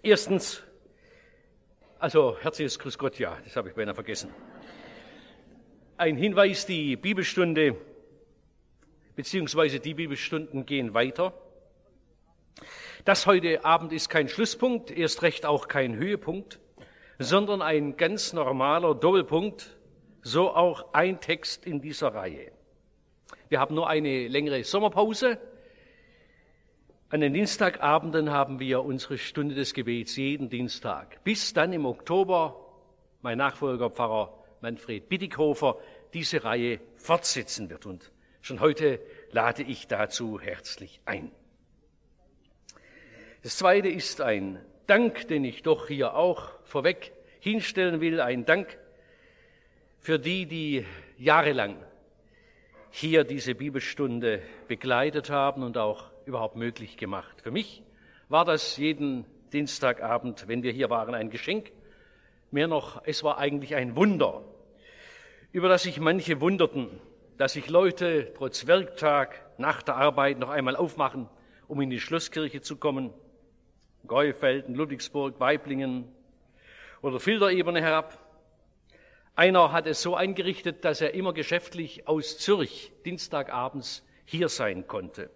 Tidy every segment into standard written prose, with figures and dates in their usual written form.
Erstens, also herzliches Grüß Gott, ja, das habe ich beinahe vergessen. Ein Hinweis, die Bibelstunde beziehungsweise die Bibelstunden gehen weiter. Das heute Abend ist kein Schlusspunkt, erst recht auch kein Höhepunkt, sondern ein ganz normaler Doppelpunkt, so auch ein Text in dieser Reihe. Wir haben nur eine längere Sommerpause. An den Dienstagabenden haben wir unsere Stunde des Gebets jeden Dienstag, bis dann im Oktober mein Nachfolger Pfarrer Manfred Bittighofer diese Reihe fortsetzen wird. Und schon heute lade ich dazu herzlich ein. Das Zweite ist ein Dank, den ich doch hier auch vorweg hinstellen will. Ein Dank für die, die jahrelang hier diese Bibelstunde begleitet haben und auch überhaupt möglich gemacht. Für mich war das jeden Dienstagabend, wenn wir hier waren, ein Geschenk. Mehr noch, es war eigentlich ein Wunder, über das sich manche wunderten, dass sich Leute trotz Werktag nach der Arbeit noch einmal aufmachen, um in die Schlosskirche zu kommen. Gäufelden, Ludwigsburg, Weiblingen oder Filderebene herab. Einer hat es so eingerichtet, dass er immer geschäftlich aus Zürich dienstagabends hier sein konnte.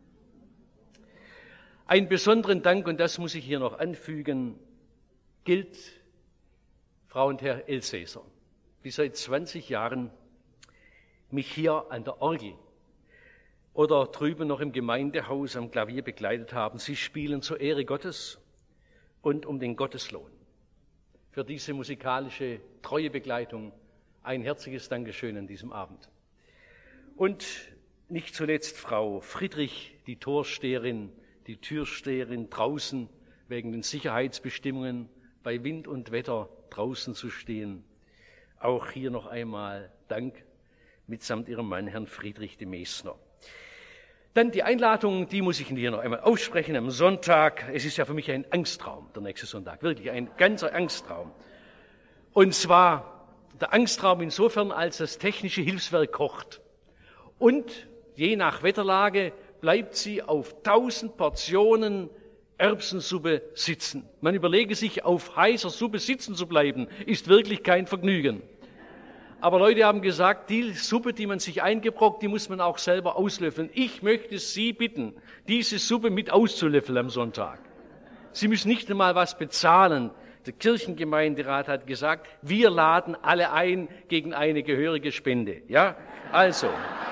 Einen besonderen Dank, und das muss ich hier noch anfügen, gilt Frau und Herr Elsässer, die seit 20 Jahren mich hier an der Orgel oder drüben noch im Gemeindehaus am Klavier begleitet haben. Sie spielen zur Ehre Gottes und um den Gotteslohn. Für diese musikalische treue Begleitung ein herzliches Dankeschön an diesem Abend. Und nicht zuletzt Frau Friedrich, die Torsteherin, die Türsteherin draußen wegen den Sicherheitsbestimmungen bei Wind und Wetter draußen zu stehen. Auch hier noch einmal Dank mitsamt ihrem Mann, Herrn Friedrich de Meßner. Dann die Einladung, die muss ich Ihnen hier noch einmal aussprechen am Sonntag. Es ist ja für mich ein Angsttraum, der nächste Sonntag, wirklich ein ganzer Angsttraum. Und zwar der Angsttraum insofern, als das technische Hilfswerk kocht. Und je nach Wetterlage bleibt sie auf 1000 Portionen Erbsensuppe sitzen. Man überlege sich, auf heißer Suppe sitzen zu bleiben, ist wirklich kein Vergnügen. Aber Leute haben gesagt, die Suppe, die man sich eingebrockt, die muss man auch selber auslöffeln. Ich möchte Sie bitten, diese Suppe mit auszulöffeln am Sonntag. Sie müssen nicht einmal was bezahlen. Der Kirchengemeinderat hat gesagt, wir laden alle ein gegen eine gehörige Spende. Ja, also.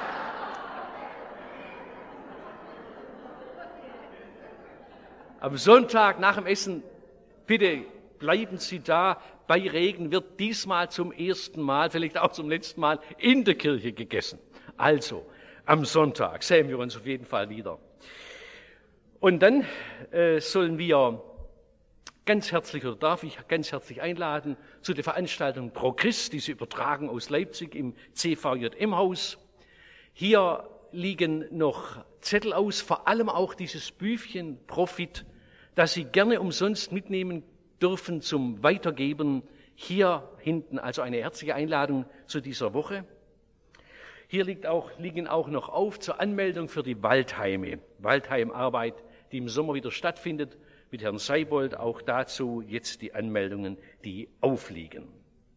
Am Sonntag nach dem Essen, bitte bleiben Sie da. Bei Regen wird diesmal zum ersten Mal, vielleicht auch zum letzten Mal, in der Kirche gegessen. Also, am Sonntag sehen wir uns auf jeden Fall wieder. Und dann sollen wir ganz herzlich, oder darf ich ganz herzlich einladen zu der Veranstaltung Pro Christ, diese Übertragung aus Leipzig im CVJM-Haus. Hier liegen noch Zettel aus, vor allem auch dieses Büchchen Profit, das Sie gerne umsonst mitnehmen dürfen zum Weitergeben. Hier hinten also eine herzliche Einladung zu dieser Woche. Hier liegen auch noch auf zur Anmeldung für die Waldheime, Waldheimarbeit, die im Sommer wieder stattfindet, mit Herrn Seibold. Auch dazu jetzt die Anmeldungen, die aufliegen.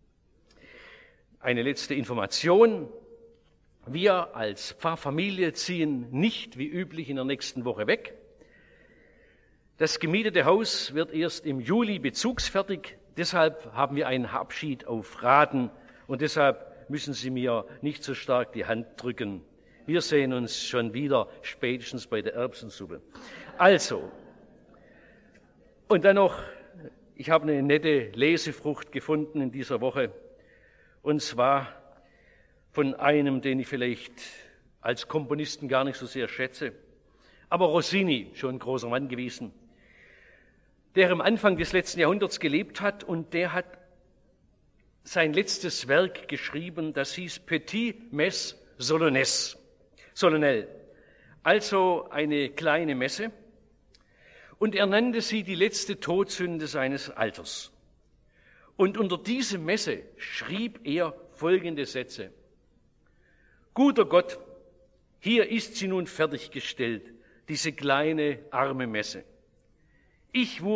Eine letzte Information. Wir als Pfarrfamilie ziehen nicht wie üblich in der nächsten Woche weg. Das gemietete Haus wird erst im Juli bezugsfertig. Deshalb haben wir einen Abschied auf Raten und deshalb müssen Sie mir nicht so stark die Hand drücken. Wir sehen uns schon wieder, spätestens bei der Erbsensuppe. Also, und dann noch, ich habe eine nette Lesefrucht gefunden in dieser Woche, und zwar von einem, den ich vielleicht als Komponisten gar nicht so sehr schätze, aber Rossini, schon ein großer Mann gewesen, der am Anfang des letzten Jahrhunderts gelebt hat, und der hat sein letztes Werk geschrieben, das hieß Petit Messe Solennelle, also eine kleine Messe, und er nannte sie die letzte Todsünde seines Alters. Und unter diese Messe schrieb er folgende Sätze: Guter Gott, hier ist sie nun fertiggestellt, diese kleine arme Messe. Ich wurde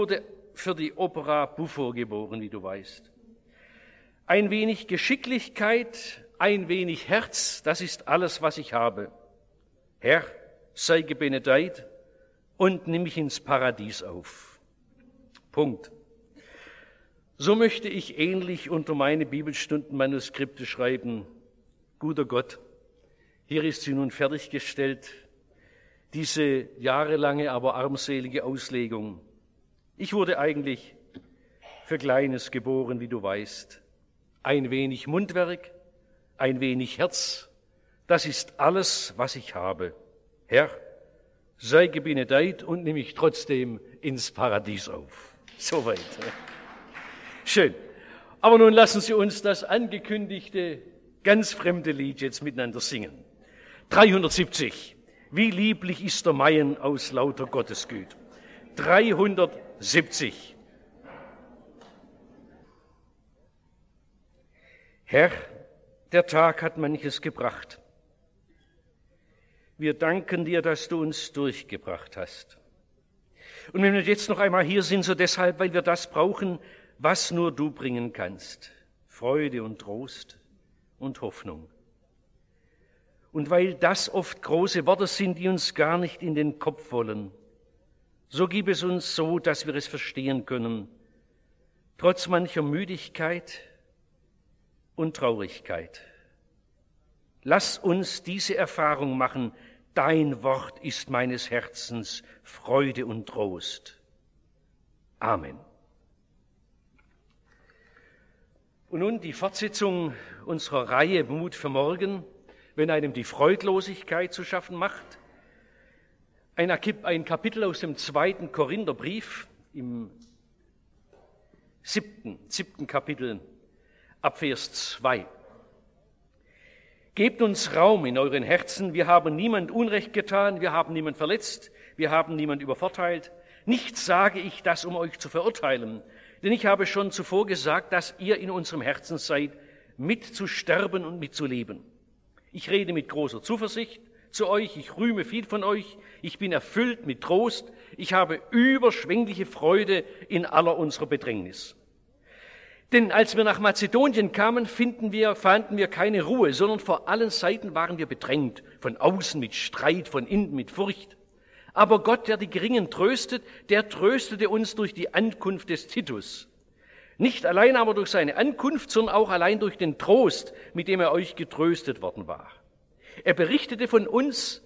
für die Opera Buffo geboren, wie du weißt. Ein wenig Geschicklichkeit, ein wenig Herz, das ist alles, was ich habe. Herr, sei gebenedeit und nimm mich ins Paradies auf. Punkt. So möchte ich ähnlich unter meine Bibelstundenmanuskripte schreiben: Guter Gott, hier ist sie nun fertiggestellt, diese jahrelange, aber armselige Auslegung. Ich wurde eigentlich für Kleines geboren, wie du weißt. Ein wenig Mundwerk, ein wenig Herz, das ist alles, was ich habe. Herr, sei gebenedeit und nimm mich trotzdem ins Paradies auf. Soweit. Schön. Aber nun lassen Sie uns das angekündigte, ganz fremde Lied jetzt miteinander singen. 370. Wie lieblich ist der Maien aus lauter Gottesgüte. 370. Herr, der Tag hat manches gebracht. Wir danken dir, dass du uns durchgebracht hast. Und wenn wir jetzt noch einmal hier sind, so deshalb, weil wir das brauchen, was nur du bringen kannst. Freude und Trost und Hoffnung. Und weil das oft große Worte sind, die uns gar nicht in den Kopf wollen, so gib es uns so, dass wir es verstehen können, trotz mancher Müdigkeit und Traurigkeit. Lass uns diese Erfahrung machen: Dein Wort ist meines Herzens Freude und Trost. Amen. Und nun die Fortsetzung unserer Reihe Mut für morgen, wenn einem die Freudlosigkeit zu schaffen macht. Ein Kapitel aus dem 2. Korintherbrief, im 7. Kapitel, ab Vers 2. Gebt uns Raum in euren Herzen, wir haben niemand Unrecht getan, wir haben niemand verletzt, wir haben niemand übervorteilt. Nichts sage ich das, um euch zu verurteilen, denn ich habe schon zuvor gesagt, dass ihr in unserem Herzen seid, mit zu sterben und mit zu leben. Ich rede mit großer Zuversicht zu euch, ich rühme viel von euch, ich bin erfüllt mit Trost, ich habe überschwängliche Freude in aller unserer Bedrängnis. Denn als wir nach Mazedonien kamen, fanden wir keine Ruhe, sondern vor allen Seiten waren wir bedrängt, von außen mit Streit, von innen mit Furcht. Aber Gott, der die Geringen tröstet, der tröstete uns durch die Ankunft des Titus. Nicht allein aber durch seine Ankunft, sondern auch allein durch den Trost, mit dem er euch getröstet worden war. Er berichtete uns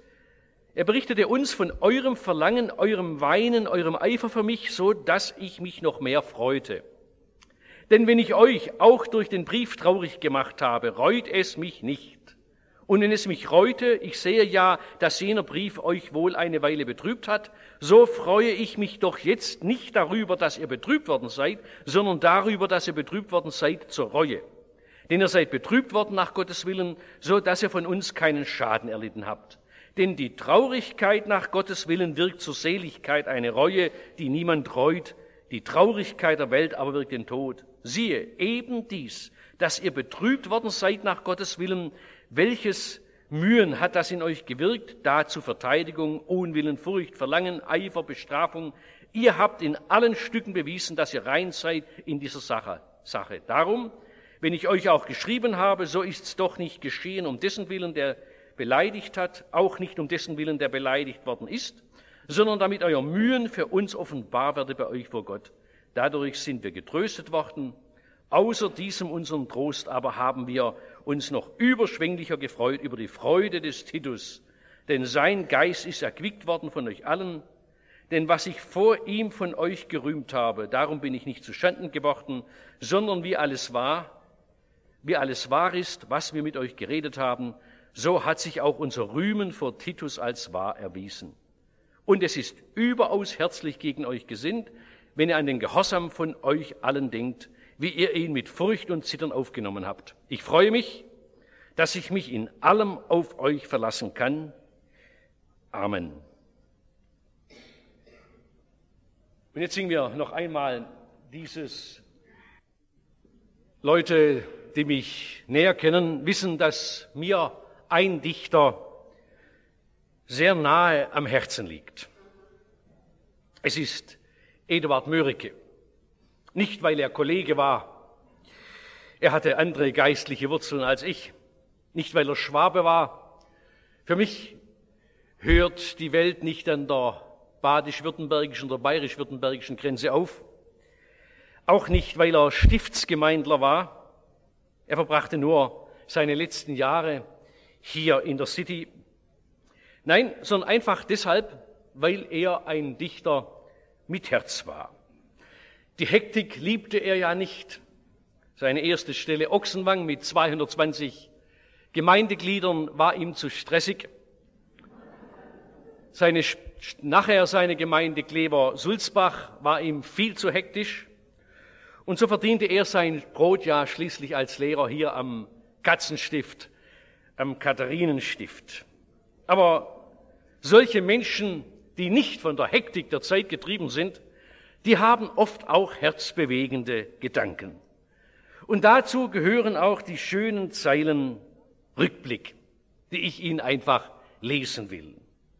von eurem Verlangen, eurem Weinen, eurem Eifer für mich, so dass ich mich noch mehr freute. Denn wenn ich euch auch durch den Brief traurig gemacht habe, reut es mich nicht. Und wenn es mich reute, ich sehe ja, dass jener Brief euch wohl eine Weile betrübt hat, so freue ich mich doch jetzt nicht darüber, dass ihr betrübt worden seid, sondern darüber, dass ihr betrübt worden seid zur Reue. Denn ihr seid betrübt worden nach Gottes Willen, so dass ihr von uns keinen Schaden erlitten habt. Denn die Traurigkeit nach Gottes Willen wirkt zur Seligkeit eine Reue, die niemand reut. Die Traurigkeit der Welt aber wirkt den Tod. Siehe, eben dies, dass ihr betrübt worden seid nach Gottes Willen, welches Mühen hat das in euch gewirkt? Dazu Verteidigung, Unwillen, Furcht, Verlangen, Eifer, Bestrafung. Ihr habt in allen Stücken bewiesen, dass ihr rein seid in dieser Sache. Darum, wenn ich euch auch geschrieben habe, so ist's doch nicht geschehen um dessen Willen, der beleidigt hat, auch nicht um dessen Willen, der beleidigt worden ist, sondern damit euer Mühen für uns offenbar werde bei euch vor Gott. Dadurch sind wir getröstet worden. Außer diesem unseren Trost aber haben wir uns noch überschwänglicher gefreut über die Freude des Titus, denn sein Geist ist erquickt worden von euch allen. Denn was ich vor ihm von euch gerühmt habe, darum bin ich nicht zuschanden geworden, sondern wie alles wahr ist, was wir mit euch geredet haben, so hat sich auch unser Rühmen vor Titus als wahr erwiesen. Und es ist überaus herzlich gegen euch gesinnt, wenn ihr an den Gehorsam von euch allen denkt, wie ihr ihn mit Furcht und Zittern aufgenommen habt. Ich freue mich, dass ich mich in allem auf euch verlassen kann. Amen. Und jetzt singen wir noch einmal dieses. Leute, die mich näher kennen, wissen, dass mir ein Dichter sehr nahe am Herzen liegt. Es ist Eduard Mörike. Nicht, weil er Kollege war. Er hatte andere geistliche Wurzeln als ich. Nicht, weil er Schwabe war. Für mich hört die Welt nicht an der badisch-württembergischen oder bayerisch-württembergischen Grenze auf. Auch nicht, weil er Stiftsgemeindler war. Er verbrachte nur seine letzten Jahre hier in der City. Nein, sondern einfach deshalb, weil er ein Dichter mit Herz war. Die Hektik liebte er ja nicht. Seine erste Stelle Ochsenwang mit 220 Gemeindegliedern war ihm zu stressig. Nachher seine Gemeinde Klever-Sulzbach war ihm viel zu hektisch. Und so verdiente er sein Brot ja schließlich als Lehrer hier am Katzenstift, am Katharinenstift. Aber solche Menschen, die nicht von der Hektik der Zeit getrieben sind, die haben oft auch herzbewegende Gedanken. Und dazu gehören auch die schönen Zeilen Rückblick, die ich Ihnen einfach lesen will.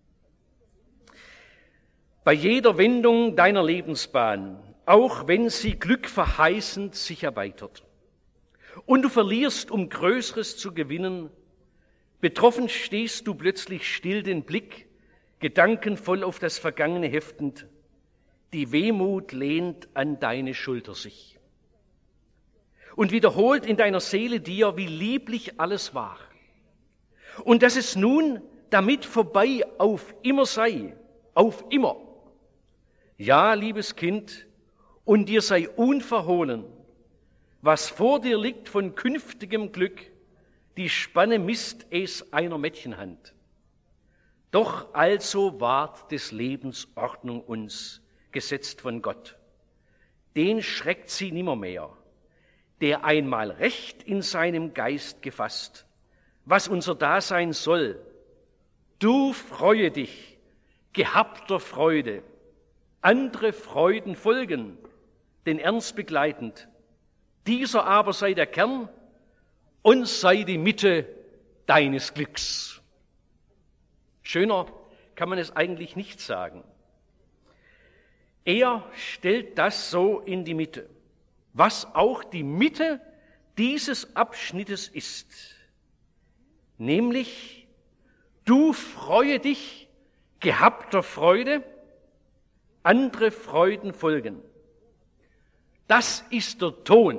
Bei jeder Wendung deiner Lebensbahn, auch wenn sie glückverheißend sich erweitert, und du verlierst, um Größeres zu gewinnen, betroffen stehst du plötzlich still den Blick, gedankenvoll auf das Vergangene heftend, die Wehmut lehnt an deine Schulter sich und wiederholt in deiner Seele dir, wie lieblich alles war und dass es nun damit vorbei auf immer sei, auf immer. Ja, liebes Kind, und dir sei unverhohlen, was vor dir liegt von künftigem Glück, die Spanne misst es einer Mädchenhand. Doch also ward des Lebens Ordnung uns, gesetzt von Gott. Den schreckt sie nimmermehr, der einmal recht in seinem Geist gefasst, was unser Dasein soll. Du freue dich, gehabter Freude, andere Freuden folgen, den Ernst begleitend. Dieser aber sei der Kern und sei die Mitte deines Glücks. Schöner kann man es eigentlich nicht sagen. Er stellt das so in die Mitte, was auch die Mitte dieses Abschnittes ist. Nämlich, du freue dich, gehabter Freude, andere Freuden folgen. Das ist der Ton,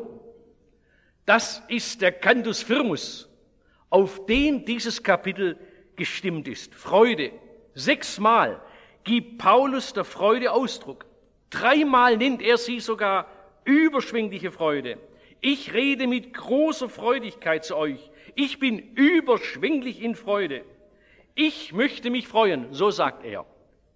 das ist der Cantus firmus, auf den dieses Kapitel gestimmt ist. Freude, 6-mal gibt Paulus der Freude Ausdruck. 3-mal nennt er sie sogar überschwängliche Freude. Ich rede mit großer Freudigkeit zu euch. Ich bin überschwänglich in Freude. Ich möchte mich freuen, so sagt er.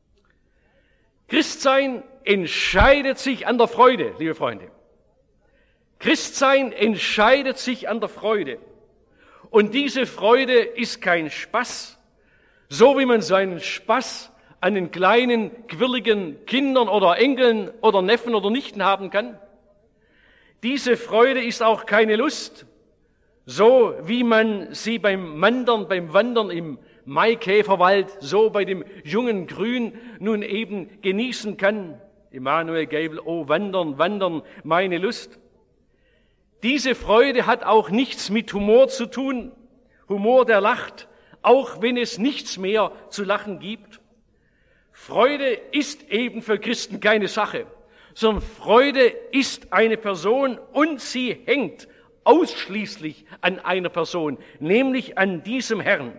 Christsein entscheidet sich an der Freude, liebe Freunde. Christsein entscheidet sich an der Freude. Und diese Freude ist kein Spaß, so wie man seinen Spaß an den kleinen, quirligen Kindern oder Enkeln oder Neffen oder Nichten haben kann. Diese Freude ist auch keine Lust, so wie man sie beim Wandern im Maikäferwald, so bei dem jungen Grün nun eben genießen kann. Immanuel Geibel, oh wandern, wandern, meine Lust. Diese Freude hat auch nichts mit Humor zu tun, Humor, der lacht, auch wenn es nichts mehr zu lachen gibt. Freude ist eben für Christen keine Sache, sondern Freude ist eine Person und sie hängt ausschließlich an einer Person, nämlich an diesem Herrn.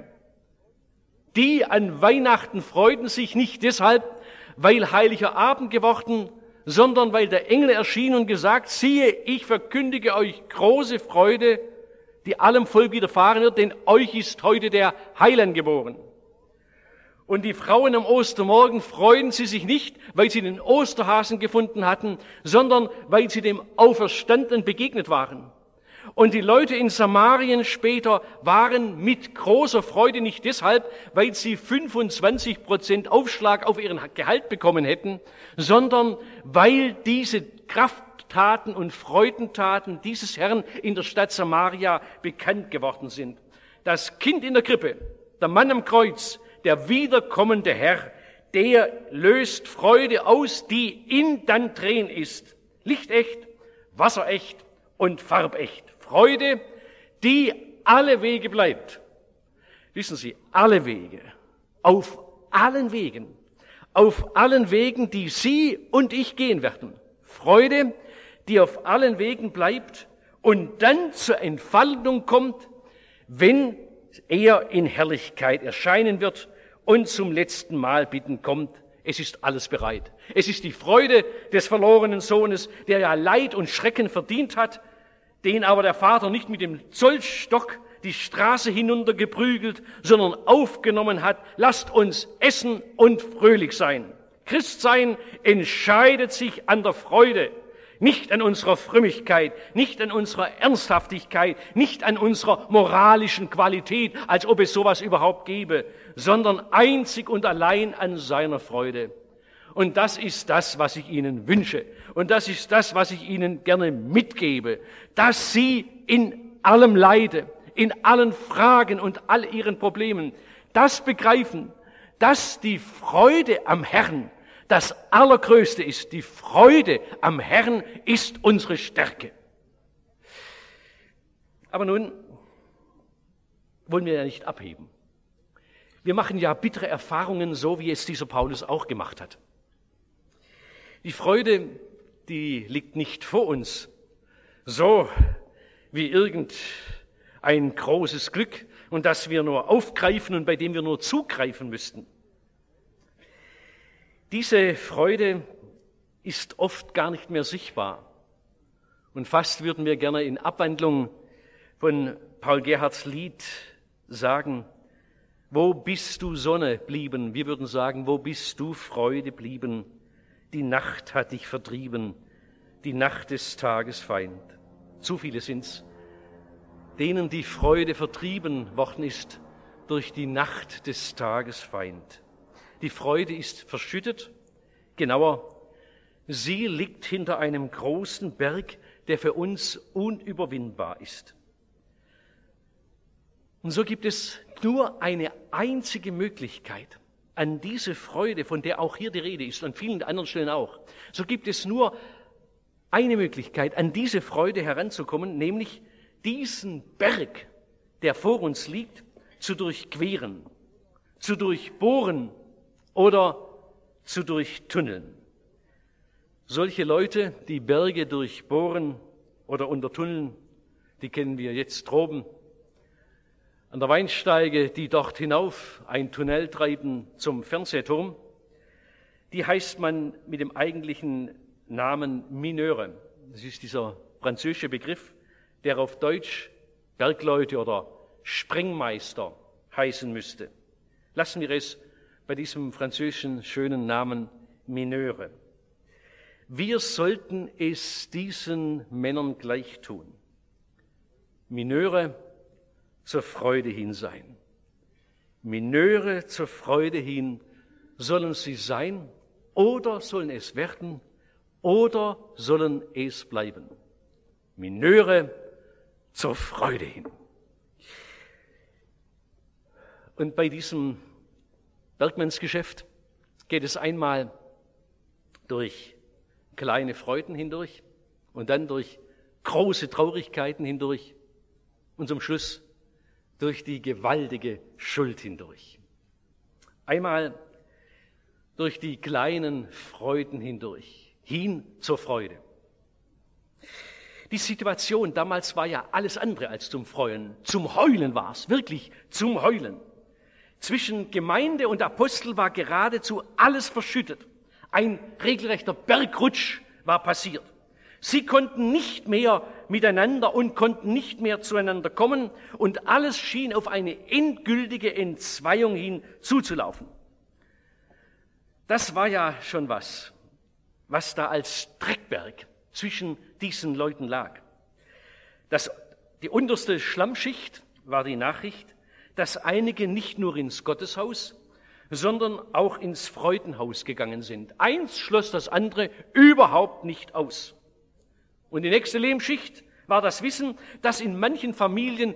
Die an Weihnachten freuten sich nicht deshalb, weil heiliger Abend geworden, sondern weil der Engel erschien und gesagt, siehe, ich verkündige euch große Freude, die allem Volk widerfahren wird, denn euch ist heute der Heiland geboren. Und die Frauen am Ostermorgen freuen sie sich nicht, weil sie den Osterhasen gefunden hatten, sondern weil sie dem Auferstandenen begegnet waren. Und die Leute in Samarien später waren mit großer Freude nicht deshalb, weil sie 25% Aufschlag auf ihren Gehalt bekommen hätten, sondern weil diese Krafttaten und Freudentaten dieses Herrn in der Stadt Samaria bekannt geworden sind. Das Kind in der Krippe, der Mann am Kreuz, der wiederkommende Herr, der löst Freude aus, die in dann Tränen ist. Lichtecht, wasserecht und farbecht. Freude, die alle Wege bleibt. Wissen Sie, alle Wege, auf allen Wegen, die Sie und ich gehen werden. Freude, die auf allen Wegen bleibt und dann zur Entfaltung kommt, wenn er in Herrlichkeit erscheinen wird und zum letzten Mal bitten kommt. Es ist alles bereit. Es ist die Freude des verlorenen Sohnes, der ja Leid und Schrecken verdient hat, den aber der Vater nicht mit dem Zollstock die Straße hinuntergeprügelt, sondern aufgenommen hat. Lasst uns essen und fröhlich sein. Christsein entscheidet sich an der Freude, nicht an unserer Frömmigkeit, nicht an unserer Ernsthaftigkeit, nicht an unserer moralischen Qualität, als ob es sowas überhaupt gäbe, sondern einzig und allein an seiner Freude. Und das ist das, was ich Ihnen wünsche. Und das ist das, was ich Ihnen gerne mitgebe, dass Sie in allem Leide, in allen Fragen und all Ihren Problemen das begreifen, dass die Freude am Herrn das Allergrößte ist. Die Freude am Herrn ist unsere Stärke. Aber nun wollen wir ja nicht abheben. Wir machen ja bittere Erfahrungen, so wie es dieser Paulus auch gemacht hat. Die Freude, die liegt nicht vor uns, so wie irgendein großes Glück, und das wir nur aufgreifen und bei dem wir nur zugreifen müssten. Diese Freude ist oft gar nicht mehr sichtbar. Und fast würden wir gerne in Abwandlung von Paul Gerhardts Lied sagen, wo bist du Sonne blieben? Wir würden sagen, wo bist du Freude blieben? Die Nacht hat dich vertrieben, die Nacht des Tages Feind. Zu viele sind's, denen die Freude vertrieben worden ist durch die Nacht des Tages Feind. Die Freude ist verschüttet, genauer, sie liegt hinter einem großen Berg, der für uns unüberwindbar ist. Und so gibt es nur eine einzige Möglichkeit, an diese Freude, von der auch hier die Rede ist, an vielen anderen Stellen auch, so gibt es nur eine Möglichkeit, an diese Freude heranzukommen, nämlich diesen Berg, der vor uns liegt, zu durchqueren, zu durchbohren oder zu durchtunneln. Solche Leute, die Berge durchbohren oder untertunneln, die kennen wir jetzt droben. An der Weinsteige, die dort hinauf ein Tunnel treiben zum Fernsehturm, die heißt man mit dem eigentlichen Namen Mineure. Das ist dieser französische Begriff, der auf Deutsch Bergleute oder Sprengmeister heißen müsste. Lassen wir es bei diesem französischen schönen Namen Mineure. Wir sollten es diesen Männern gleich tun. Mineure zur Freude hin sein. Mineure zur Freude hin sollen sie sein oder sollen es werden oder sollen es bleiben. Mineure zur Freude hin. Und bei diesem Bergmannsgeschäft geht es einmal durch kleine Freuden hindurch und dann durch große Traurigkeiten hindurch und zum Schluss durch die gewaltige Schuld hindurch. Einmal durch die kleinen Freuden hindurch, hin zur Freude. Die Situation damals war ja alles andere als zum Freuen. Zum Heulen war es, wirklich zum Heulen. Zwischen Gemeinde und Apostel war geradezu alles verschüttet. Ein regelrechter Bergrutsch war passiert. Sie konnten nicht mehr miteinander und konnten nicht mehr zueinander kommen und alles schien auf eine endgültige Entzweiung hin zuzulaufen. Das war ja schon was da als Dreckberg zwischen diesen Leuten lag. Die unterste Schlammschicht war die Nachricht, dass einige nicht nur ins Gotteshaus, sondern auch ins Freudenhaus gegangen sind. Eins schloss das andere überhaupt nicht aus. Und die nächste Lehmschicht war das Wissen, dass in manchen Familien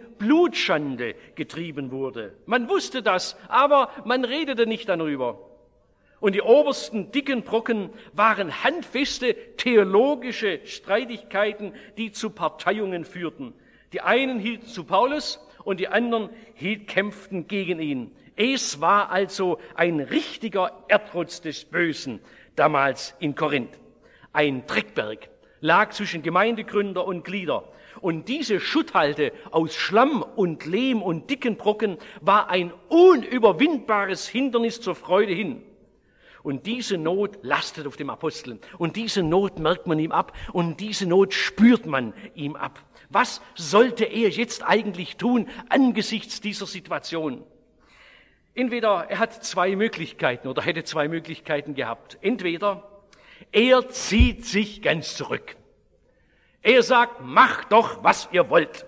Blutschande getrieben wurde. Man wusste das, aber man redete nicht darüber. Und die obersten dicken Brocken waren handfeste theologische Streitigkeiten, die zu Parteiungen führten. Die einen hielten zu Paulus und die anderen kämpften gegen ihn. Es war also ein richtiger Erdrutsch des Bösen damals in Korinth. Ein Dreckberg lag zwischen Gemeindegründer und Glieder. Und diese Schutthalde aus Schlamm und Lehm und dicken Brocken war ein unüberwindbares Hindernis zur Freude hin. Und diese Not lastet auf dem Apostel. Und diese Not merkt man ihm ab. Und diese Not spürt man ihm ab. Was sollte er jetzt eigentlich tun angesichts dieser Situation? Entweder er hat zwei Möglichkeiten oder hätte zwei Möglichkeiten gehabt. Entweder er zieht sich ganz zurück. Er sagt, macht doch, was ihr wollt.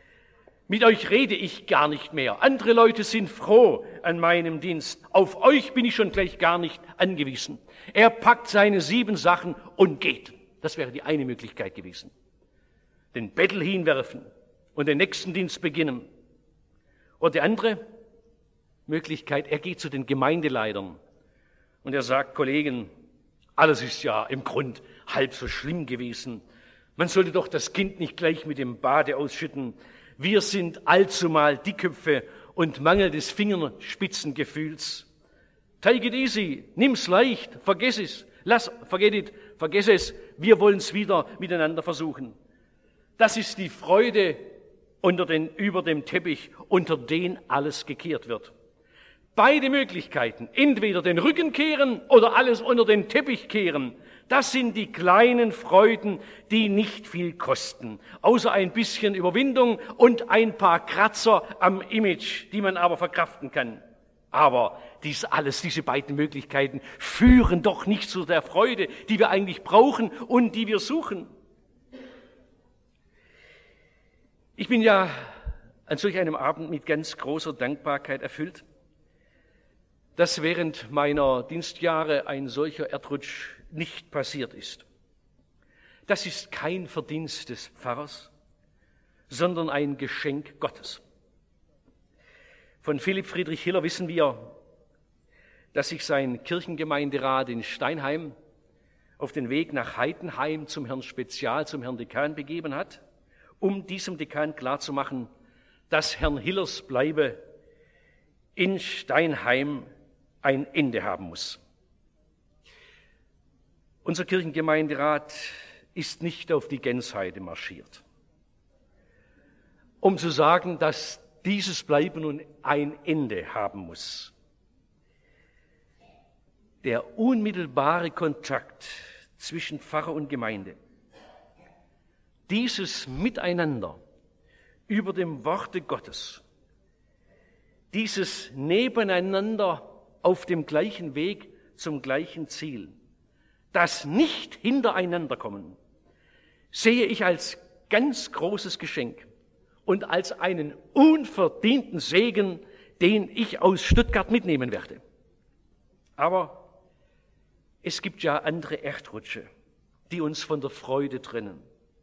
Mit euch rede ich gar nicht mehr. Andere Leute sind froh an meinem Dienst. Auf euch bin ich schon gleich gar nicht angewiesen. Er packt seine 7 Sachen und geht. Das wäre die eine Möglichkeit gewesen. Den Bettel hinwerfen und den nächsten Dienst beginnen. Und die andere Möglichkeit, er geht zu den Gemeindeleitern und er sagt, Kollegen, alles ist ja im Grund halb so schlimm gewesen. Man sollte doch das Kind nicht gleich mit dem Bade ausschütten. Wir sind allzumal Dickköpfe und Mangel des Fingerspitzengefühls. Take it easy, nimm's leicht, vergiss es, vergiss es, wir wollen es wieder miteinander versuchen. Das ist die Freude über dem Teppich, unter den alles gekehrt wird. Beide Möglichkeiten, entweder den Rücken kehren oder alles unter den Teppich kehren, das sind die kleinen Freuden, die nicht viel kosten, außer ein bisschen Überwindung und ein paar Kratzer am Image, die man aber verkraften kann. Aber diese beiden Möglichkeiten führen doch nicht zu der Freude, die wir eigentlich brauchen und die wir suchen. Ich bin ja an solch einem Abend mit ganz großer Dankbarkeit erfüllt, dass während meiner Dienstjahre ein solcher Erdrutsch nicht passiert ist. Das ist kein Verdienst des Pfarrers, sondern ein Geschenk Gottes. Von Philipp Friedrich Hiller wissen wir, dass sich sein Kirchengemeinderat in Steinheim auf den Weg nach Heidenheim zum Herrn Spezial, zum Herrn Dekan begeben hat, um diesem Dekan klarzumachen, dass Herrn Hillers Bleibe in Steinheim ein Ende haben muss. Unser Kirchengemeinderat ist nicht auf die Gensheide marschiert, um zu sagen, dass dieses Bleiben nun ein Ende haben muss. Der unmittelbare Kontakt zwischen Pfarrer und Gemeinde, dieses Miteinander über dem Worte Gottes, dieses Nebeneinander auf dem gleichen Weg zum gleichen Ziel, das nicht hintereinander kommen, sehe ich als ganz großes Geschenk und als einen unverdienten Segen, den ich aus Stuttgart mitnehmen werde. Aber es gibt ja andere Erdrutsche, die uns von der Freude trennen.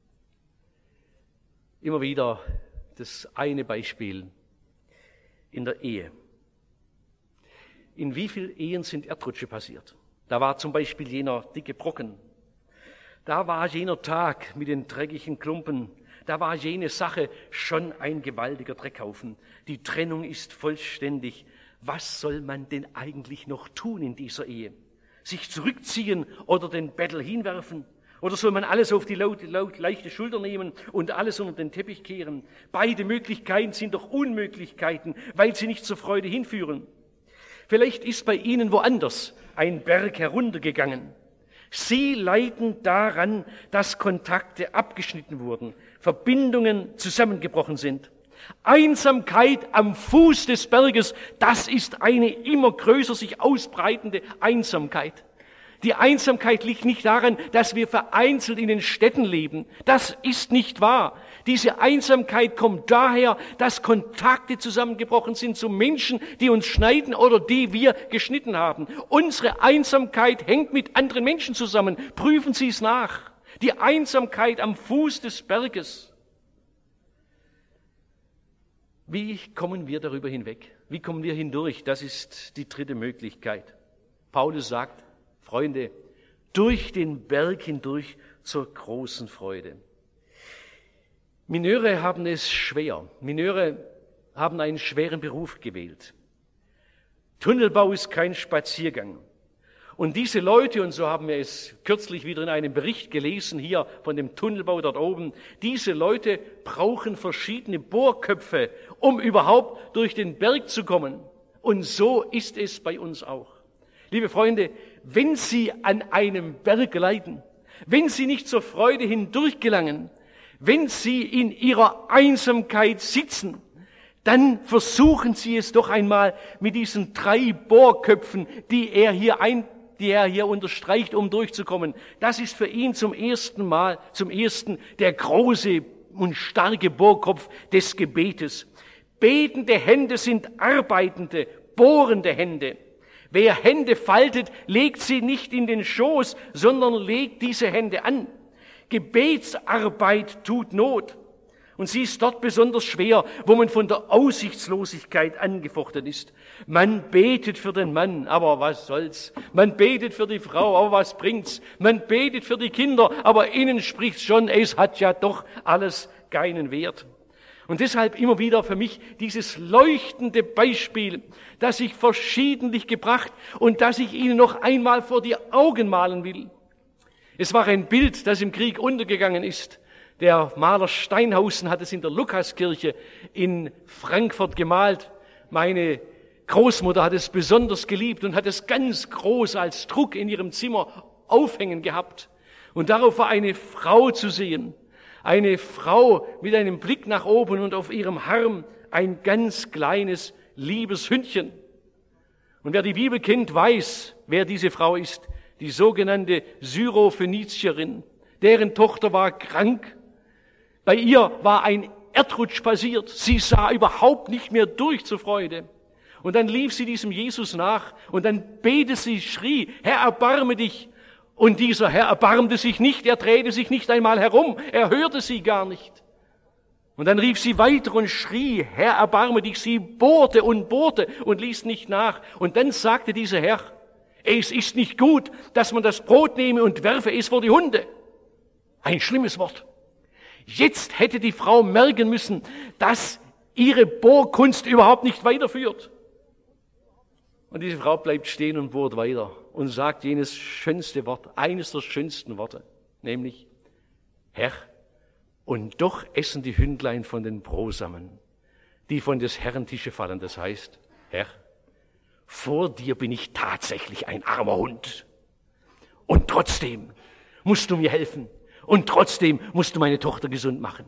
Immer wieder das eine Beispiel in der Ehe. In wie vielen Ehen sind Erdrutsche passiert? Da war zum Beispiel jener dicke Brocken. Da war jener Tag mit den dreckigen Klumpen. Da war jene Sache schon ein gewaltiger Dreckhaufen. Die Trennung ist vollständig. Was soll man denn eigentlich noch tun in dieser Ehe? Sich zurückziehen oder den Bettel hinwerfen? Oder soll man alles auf die leichte Schulter nehmen und alles unter den Teppich kehren? Beide Möglichkeiten sind doch Unmöglichkeiten, weil sie nicht zur Freude hinführen. Vielleicht ist bei Ihnen woanders ein Berg heruntergegangen. Sie leiden daran, dass Kontakte abgeschnitten wurden, Verbindungen zusammengebrochen sind. Einsamkeit am Fuß des Berges, das ist eine immer größer sich ausbreitende Einsamkeit. Die Einsamkeit liegt nicht daran, dass wir vereinzelt in den Städten leben. Das ist nicht wahr. Diese Einsamkeit kommt daher, dass Kontakte zusammengebrochen sind zu Menschen, die uns schneiden oder die wir geschnitten haben. Unsere Einsamkeit hängt mit anderen Menschen zusammen. Prüfen Sie es nach. Die Einsamkeit am Fuß des Berges. Wie kommen wir darüber hinweg? Wie kommen wir hindurch? Das ist die dritte Möglichkeit. Paulus sagt, Freunde, durch den Berg hindurch zur großen Freude. Mineure haben es schwer. Mineure haben einen schweren Beruf gewählt. Tunnelbau ist kein Spaziergang. Und diese Leute, und so haben wir es kürzlich wieder in einem Bericht gelesen, hier von dem Tunnelbau dort oben, diese Leute brauchen verschiedene Bohrköpfe, um überhaupt durch den Berg zu kommen. Und so ist es bei uns auch. Liebe Freunde, wenn Sie an einem Berg leiden, wenn Sie nicht zur Freude hindurch gelangen, wenn Sie in Ihrer Einsamkeit sitzen, dann versuchen Sie es doch einmal mit diesen 3 Bohrköpfen, die er hier unterstreicht, um durchzukommen. Das ist für ihn zum ersten der große und starke Bohrkopf des Gebetes. Betende Hände sind arbeitende, bohrende Hände. Wer Hände faltet, legt sie nicht in den Schoß, sondern legt diese Hände an. Gebetsarbeit tut Not. Und sie ist dort besonders schwer, wo man von der Aussichtslosigkeit angefochten ist. Man betet für den Mann, aber was soll's? Man betet für die Frau, aber was bringt's? Man betet für die Kinder, aber innen spricht's schon, es hat ja doch alles keinen Wert. Und deshalb immer wieder für mich dieses leuchtende Beispiel, das ich verschiedentlich gebracht und das ich Ihnen noch einmal vor die Augen malen will. Es war ein Bild, das im Krieg untergegangen ist. Der Maler Steinhausen hat es in der Lukaskirche in Frankfurt gemalt. Meine Großmutter hat es besonders geliebt und hat es ganz groß als Druck in ihrem Zimmer aufhängen gehabt. Und darauf war eine Frau zu sehen. Eine Frau mit einem Blick nach oben und auf ihrem Arm ein ganz kleines, liebes Hündchen. Und wer die Bibel kennt, weiß, wer diese Frau ist. Die sogenannte Syrophönizierin. Deren Tochter war krank. Bei ihr war ein Erdrutsch passiert. Sie sah überhaupt nicht mehr durch zur Freude. Und dann lief sie diesem Jesus nach und dann betete sie, schrie, Herr, erbarme dich. Und dieser Herr erbarmte sich nicht, er drehte sich nicht einmal herum, er hörte sie gar nicht. Und dann rief sie weiter und schrie, Herr, erbarme dich. Sie bohrte und ließ nicht nach. Und dann sagte dieser Herr, es ist nicht gut, dass man das Brot nehme und werfe es vor die Hunde. Ein schlimmes Wort. Jetzt hätte die Frau merken müssen, dass ihre Bohrkunst überhaupt nicht weiterführt. Und diese Frau bleibt stehen und bohrt weiter und sagt jenes schönste Wort, eines der schönsten Worte, nämlich, Herr, und doch essen die Hündlein von den Brosamen, die von des Herrn Tische fallen. Das heißt, Herr, vor dir bin ich tatsächlich ein armer Hund. Und trotzdem musst du mir helfen. Und trotzdem musst du meine Tochter gesund machen.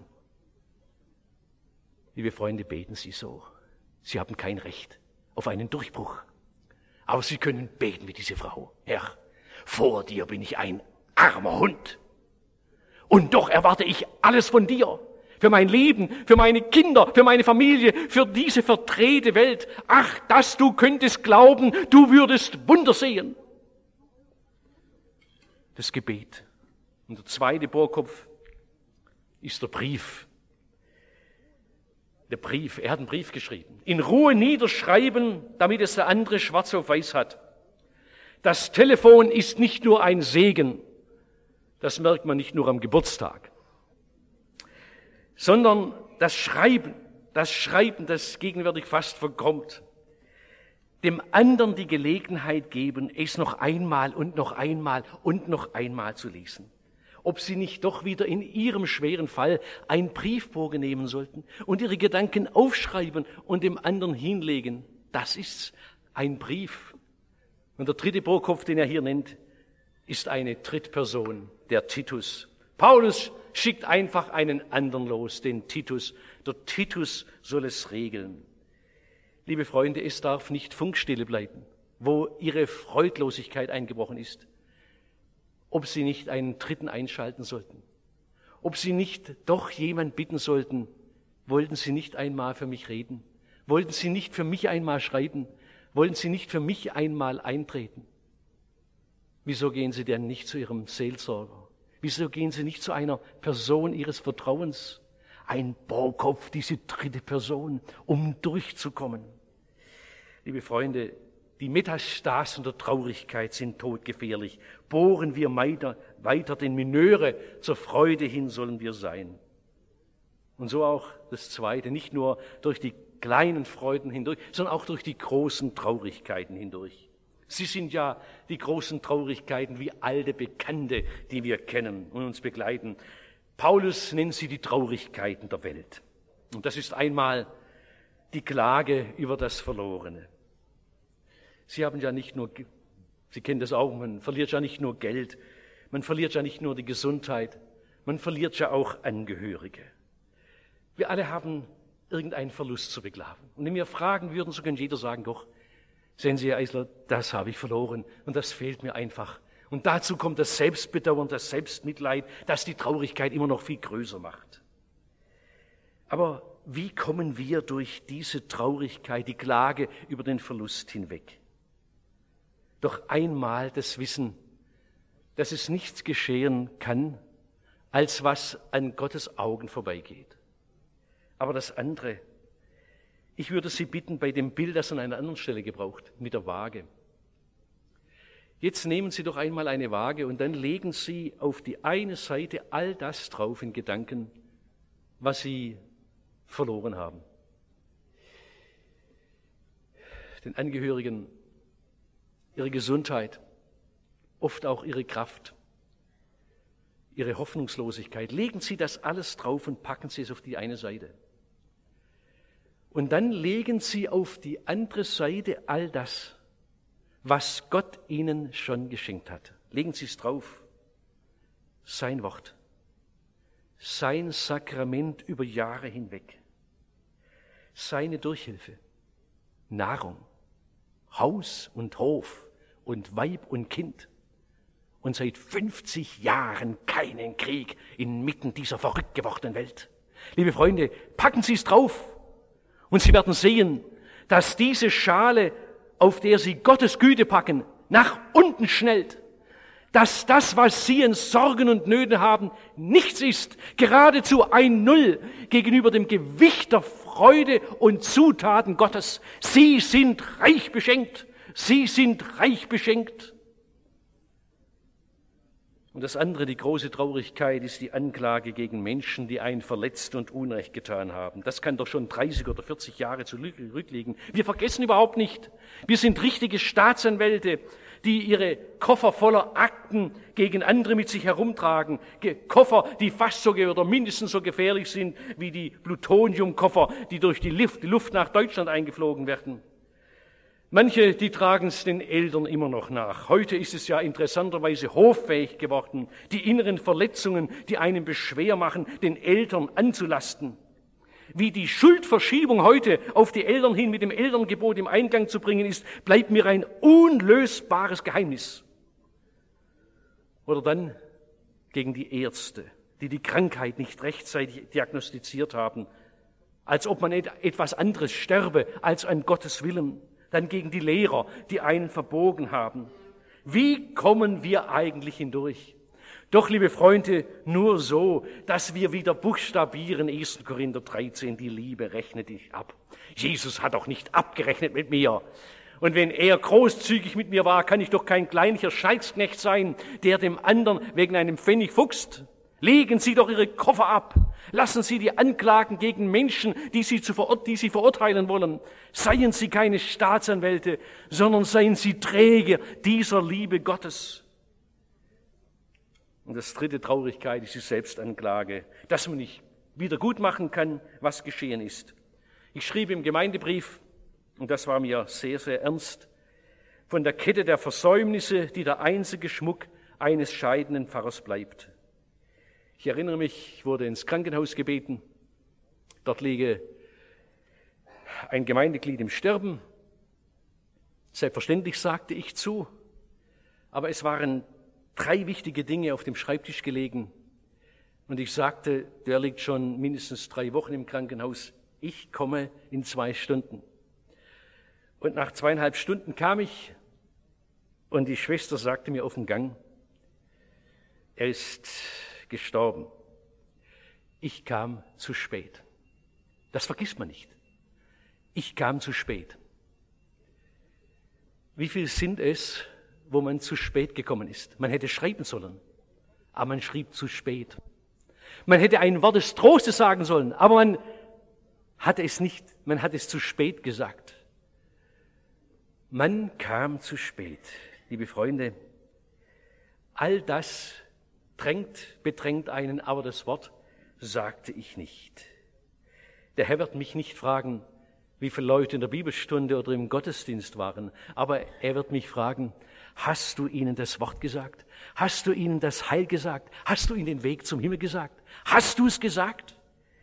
Liebe Freunde, beten Sie so. Sie haben kein Recht auf einen Durchbruch. Aber Sie können beten wie diese Frau. Herr, vor dir bin ich ein armer Hund. Und doch erwarte ich alles von dir. Für mein Leben, für meine Kinder, für meine Familie, für diese verdrehte Welt. Ach, dass du könntest glauben, du würdest Wunder sehen. Das Gebet. Und der zweite Bohrkopf ist der Brief. Der Brief, er hat einen Brief geschrieben. In Ruhe niederschreiben, damit es der andere schwarz auf weiß hat. Das Telefon ist nicht nur ein Segen, das merkt man nicht nur am Geburtstag, sondern das Schreiben, das gegenwärtig fast verkommt, dem anderen die Gelegenheit geben, es noch einmal und noch einmal und noch einmal zu lesen. Ob Sie nicht doch wieder in Ihrem schweren Fall einen Briefbogen nehmen sollten und Ihre Gedanken aufschreiben und dem anderen hinlegen. Das ist ein Brief. Und der dritte Bohrkopf, den er hier nennt, ist eine Drittperson, der Titus. Paulus schickt einfach einen anderen los, den Titus. Der Titus soll es regeln. Liebe Freunde, es darf nicht Funkstille bleiben, wo Ihre Freudlosigkeit eingebrochen ist. Ob Sie nicht einen Dritten einschalten sollten, ob Sie nicht doch jemand bitten sollten, wollten Sie nicht einmal für mich reden, wollten Sie nicht für mich einmal schreiben, wollten Sie nicht für mich einmal eintreten. Wieso gehen Sie denn nicht zu Ihrem Seelsorger? Wieso gehen Sie nicht zu einer Person Ihres Vertrauens? Ein Bohrkopf, diese dritte Person, um durchzukommen. Liebe Freunde, Die Metastasen der Traurigkeit sind todgefährlich. Bohren wir weiter den Minöre, zur Freude hin sollen wir sein. Und so auch das Zweite, nicht nur durch die kleinen Freuden hindurch, sondern auch durch die großen Traurigkeiten hindurch. Sie sind ja die großen Traurigkeiten wie alte Bekannte, die wir kennen und uns begleiten. Paulus nennt sie die Traurigkeiten der Welt. Und das ist einmal die Klage über das Verlorene. Sie haben ja nicht nur, Sie kennen das auch, man verliert ja nicht nur Geld, man verliert ja nicht nur die Gesundheit, man verliert ja auch Angehörige. Wir alle haben irgendeinen Verlust zu beklagen. Und wenn wir fragen würden, so könnte jeder sagen, doch, sehen Sie, Herr Eisler, das habe ich verloren und das fehlt mir einfach. Und dazu kommt das Selbstbedauern, das Selbstmitleid, das die Traurigkeit immer noch viel größer macht. Aber wie kommen wir durch diese Traurigkeit, die Klage über den Verlust hinweg? Doch einmal das Wissen, dass es nichts geschehen kann, als was an Gottes Augen vorbeigeht. Aber das andere, ich würde Sie bitten, bei dem Bild, das an einer anderen Stelle gebraucht, mit der Waage. Jetzt nehmen Sie doch einmal eine Waage und dann legen Sie auf die eine Seite all das drauf in Gedanken, was Sie verloren haben. Den Angehörigen, ihre Gesundheit, oft auch ihre Kraft, ihre Hoffnungslosigkeit. Legen Sie das alles drauf und packen Sie es auf die eine Seite. Und dann legen Sie auf die andere Seite all das, was Gott Ihnen schon geschenkt hat. Legen Sie es drauf. Sein Wort, sein Sakrament über Jahre hinweg, seine Durchhilfe, Nahrung, Haus und Hof und Weib und Kind und seit 50 Jahren keinen Krieg inmitten dieser verrückt gewordenen Welt. Liebe Freunde, packen Sie es drauf und Sie werden sehen, dass diese Schale, auf der Sie Gottes Güte packen, nach unten schnellt. Dass das, was Sie in Sorgen und Nöten haben, nichts ist, geradezu ein Null gegenüber dem Gewicht der Freude und Zutaten Gottes. Sie sind reich beschenkt. Sie sind reich beschenkt. Und das andere, die große Traurigkeit, ist die Anklage gegen Menschen, die einen verletzt und Unrecht getan haben. Das kann doch schon 30 oder 40 Jahre zurückliegen. Wir vergessen überhaupt nicht. Wir sind richtige Staatsanwälte, die ihre Koffer voller Akten gegen andere mit sich herumtragen. Koffer, die fast so oder mindestens so gefährlich sind wie die Plutoniumkoffer, die durch die Luft nach Deutschland eingeflogen werden. Manche, die tragen es den Eltern immer noch nach. Heute ist es ja interessanterweise hoffähig geworden, die inneren Verletzungen, die einen beschwer machen, den Eltern anzulasten. Wie die Schuldverschiebung heute auf die Eltern hin mit dem Elterngebot im Einklang zu bringen ist, bleibt mir ein unlösbares Geheimnis. Oder dann gegen die Ärzte, die die Krankheit nicht rechtzeitig diagnostiziert haben, als ob man etwas anderes sterbe als an Gottes Willen. Dann gegen die Lehrer, die einen verbogen haben. Wie kommen wir eigentlich hindurch? Doch, liebe Freunde, nur so, dass wir wieder buchstabieren, 1. Korinther 13, die Liebe rechnet dich ab. Jesus hat doch nicht abgerechnet mit mir. Und wenn er großzügig mit mir war, kann ich doch kein kleinlicher Scheidsknecht sein, der dem anderen wegen einem Pfennig fuchst. Legen Sie doch Ihre Koffer ab. Lassen Sie die Anklagen gegen Menschen, die Sie verurteilen wollen. Seien Sie keine Staatsanwälte, sondern seien Sie Träger dieser Liebe Gottes. Und das dritte, Traurigkeit, ist die Selbstanklage, dass man nicht wieder gut machen kann, was geschehen ist. Ich schrieb im Gemeindebrief, und das war mir sehr, sehr ernst, von der Kette der Versäumnisse, die der einzige Schmuck eines scheidenden Pfarrers bleibt. Ich erinnere mich, ich wurde ins Krankenhaus gebeten. Dort liege ein Gemeindeglied im Sterben. Selbstverständlich sagte ich zu, aber es waren 3 wichtige Dinge auf dem Schreibtisch gelegen. Und ich sagte, der liegt schon mindestens 3 Wochen im Krankenhaus. Ich komme in 2 Stunden. Und nach 2,5 Stunden kam ich und die Schwester sagte mir auf dem Gang, er ist gestorben. Ich kam zu spät. Das vergisst man nicht. Ich kam zu spät. Wie viel sind es, wo man zu spät gekommen ist? Man hätte schreiben sollen, aber man schrieb zu spät. Man hätte ein Wort des Trostes sagen sollen, aber man hat es nicht, man hat es zu spät gesagt. Man kam zu spät. Liebe Freunde, all das bedrängt einen, aber das Wort sagte ich nicht. Der Herr wird mich nicht fragen, wie viele Leute in der Bibelstunde oder im Gottesdienst waren, aber er wird mich fragen, hast du ihnen das Wort gesagt? Hast du ihnen das Heil gesagt? Hast du ihnen den Weg zum Himmel gesagt? Hast du es gesagt?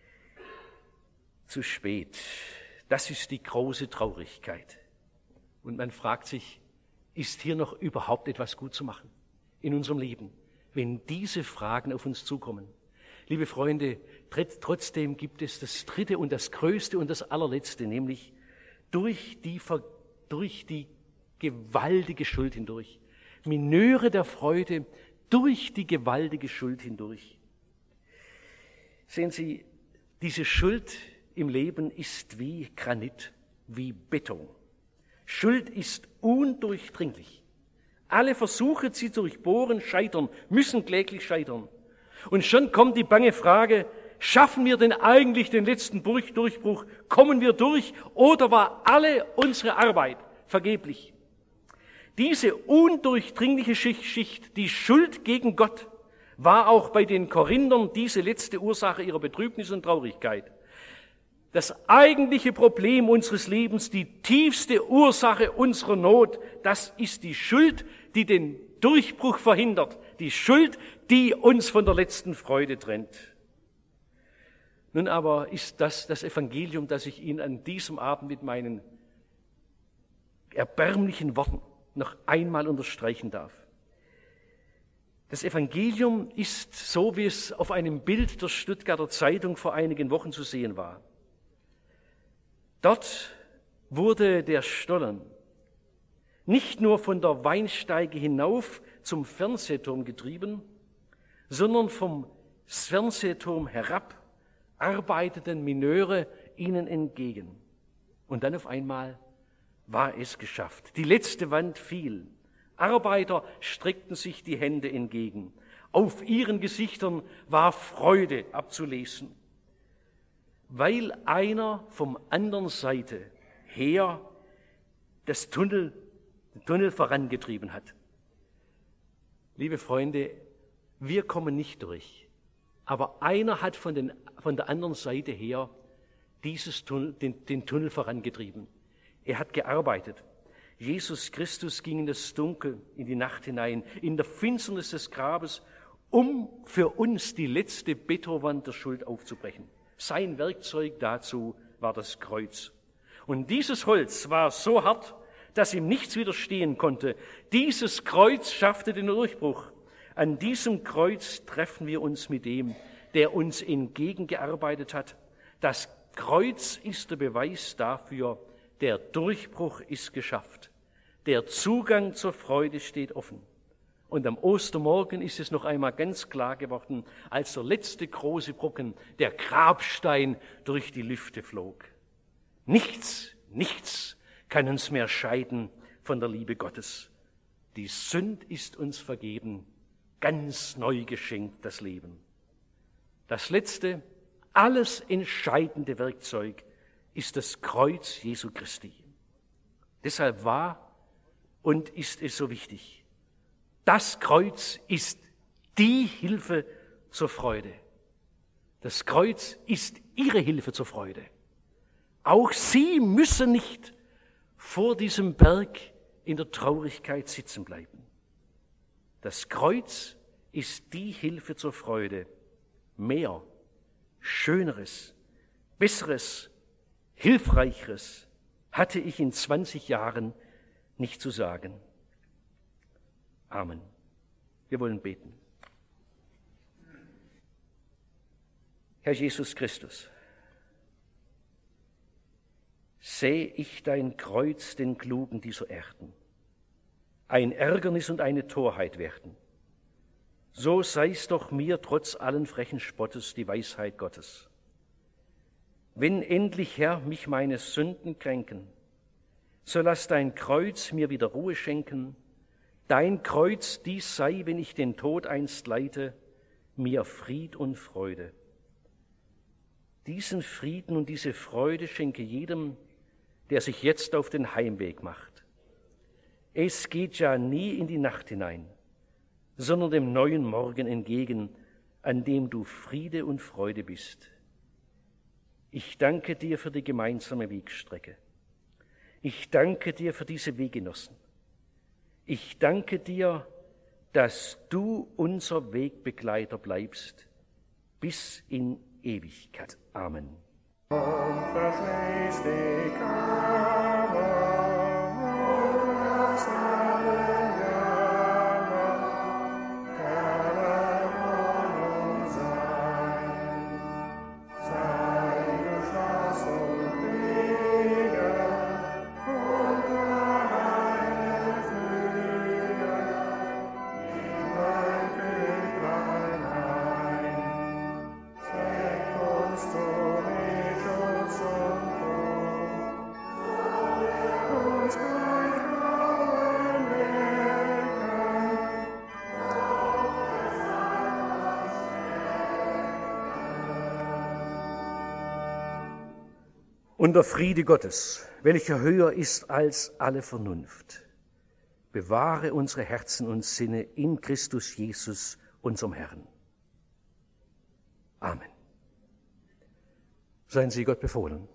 Zu spät. Das ist die große Traurigkeit. Und man fragt sich, ist hier noch überhaupt etwas gut zu machen in unserem Leben, wenn diese Fragen auf uns zukommen? Liebe Freunde, trotzdem gibt es das Dritte und das Größte und das Allerletzte, nämlich durch die gewaltige Schuld hindurch. Minöre der Freude durch die gewaltige Schuld hindurch. Sehen Sie, diese Schuld im Leben ist wie Granit, wie Beton. Schuld ist undurchdringlich. Alle Versuche, sie zu durchbohren, scheitern, müssen kläglich scheitern. Und schon kommt die bange Frage, schaffen wir denn eigentlich den letzten Durchbruch? Kommen wir durch oder war alle unsere Arbeit vergeblich? Diese undurchdringliche Schicht, die Schuld gegen Gott, war auch bei den Korinthern diese letzte Ursache ihrer Betrübnis und Traurigkeit. Das eigentliche Problem unseres Lebens, die tiefste Ursache unserer Not, das ist die Schuld, die den Durchbruch verhindert, die Schuld, die uns von der letzten Freude trennt. Nun aber ist das Evangelium, das ich Ihnen an diesem Abend mit meinen erbärmlichen Worten noch einmal unterstreichen darf. Das Evangelium ist so, wie es auf einem Bild der Stuttgarter Zeitung vor einigen Wochen zu sehen war. Dort wurde der Stollen nicht nur von der Weinsteige hinauf zum Fernsehturm getrieben, sondern vom Fernsehturm herab arbeiteten Mineure ihnen entgegen. Und dann auf einmal war es geschafft. Die letzte Wand fiel. Arbeiter streckten sich die Hände entgegen. Auf ihren Gesichtern war Freude abzulesen, weil einer vom anderen Seite her den Tunnel vorangetrieben hat. Liebe Freunde, wir kommen nicht durch, aber einer hat von der anderen Seite her den Tunnel vorangetrieben. Er hat gearbeitet. Jesus Christus ging in das Dunkel, in die Nacht hinein, in der Finsternis des Grabes, um für uns die letzte Betonwand der Schuld aufzubrechen. Sein Werkzeug dazu war das Kreuz. Und dieses Holz war so hart, dass ihm nichts widerstehen konnte. Dieses Kreuz schaffte den Durchbruch. An diesem Kreuz treffen wir uns mit dem, der uns entgegengearbeitet hat. Das Kreuz ist der Beweis dafür, der Durchbruch ist geschafft. Der Zugang zur Freude steht offen. Und am Ostermorgen ist es noch einmal ganz klar geworden, als der letzte große Brocken, der Grabstein, durch die Lüfte flog. Nichts kann uns mehr scheiden von der Liebe Gottes. Die Sünd ist uns vergeben, ganz neu geschenkt das Leben. Das letzte, alles entscheidende Werkzeug ist das Kreuz Jesu Christi. Deshalb war und ist es so wichtig. Das Kreuz ist die Hilfe zur Freude. Das Kreuz ist ihre Hilfe zur Freude. Auch sie müssen nicht vor diesem Berg in der Traurigkeit sitzen bleiben. Das Kreuz ist die Hilfe zur Freude. Mehr, Schöneres, Besseres, Hilfreicheres hatte ich in 20 Jahren nicht zu sagen. Amen. Wir wollen beten. Herr Jesus Christus, sähe ich dein Kreuz den Klugen dieser Erden, ein Ärgernis und eine Torheit werden, so sei's doch mir trotz allen frechen Spottes die Weisheit Gottes. Wenn endlich, Herr, mich meine Sünden kränken, so lass dein Kreuz mir wieder Ruhe schenken. Dein Kreuz, dies sei, wenn ich den Tod einst leite, mir Fried und Freude. Diesen Frieden und diese Freude schenke jedem, der sich jetzt auf den Heimweg macht. Es geht ja nie in die Nacht hinein, sondern dem neuen Morgen entgegen, an dem du Friede und Freude bist. Ich danke dir für die gemeinsame Wegstrecke. Ich danke dir für diese Weggenossen. Ich danke dir, dass du unser Wegbegleiter bleibst bis in Ewigkeit. Amen. Und verschließ die Kammer und lass allen Jammer Herr Wohnung sein. Sei du Schloss und Wege unter deine Flügel, nimm dein Küchlein ein. Schenk uns zu mir Schutz und Ruhe, uns gleich Frauen wecken, Und der Friede Gottes, welcher höher ist als alle Vernunft, bewahre unsere Herzen und Sinne in Christus Jesus, unserem Herrn. Amen. Seien Sie Gott befohlen.